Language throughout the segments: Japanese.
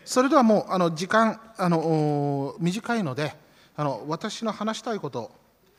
それではもう時間短いので、私の話したいこと、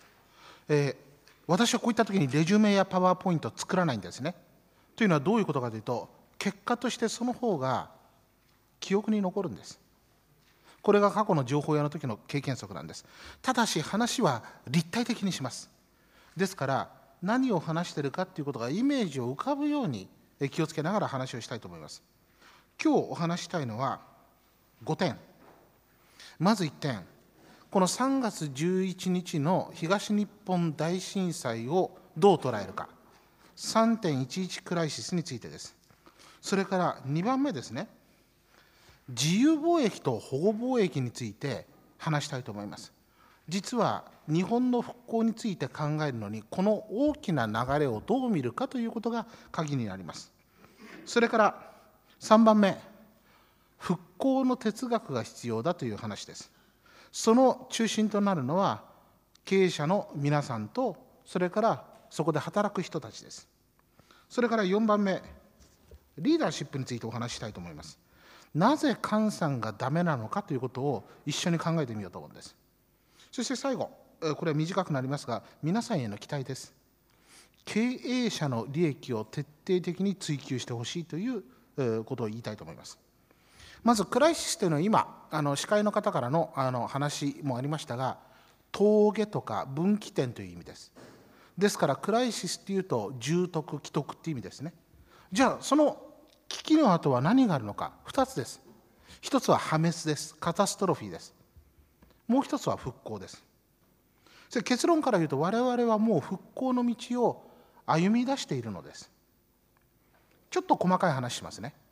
私はこういった時にレジュメやパワーポイントを作らないんですね。というのはどういうことかというと、結果としてその方が記憶に残るんです。これが過去の情報屋の時の経験則なんです。ただし話は立体的にします。ですから何を話しているかということがイメージを浮かぶように気をつけながら話をしたいと思います。今日お話したいのは5点。まず1点、この3月11日の東日本大震災をどう捉えるか、3.11 クライシスについてです。それから2番目ですね、自由貿易と保護貿易について話したいと思います。実は日本の復興について考えるのに、この大きな流れをどう見るかということが鍵になります。それから3番目、復興の哲学が必要だという話です。その中心となるのは経営者の皆さんと、それからそこで働く人たちです。それから4番目、リーダーシップについてお話ししたいと思います。なぜ菅さんがダメなのかということを一緒に考えてみようと思うんです。そして最後、これは短くなりますが、皆さんへの期待です。経営者の利益を徹底的に追求してほしいということを言いたいと思います。まずクライシスというのは今司会の方からの話もありましたが、峠とか分岐点という意味です。ですからクライシスというと重篤危篤という意味ですね。じゃあその危機の後は何があるのか、2つです。1つは破滅です。カタストロフィーです。もう1つは復興です。それ結論から言うと、我々はもう復興の道を歩み出しているのです。ちょっと細かい話しますね。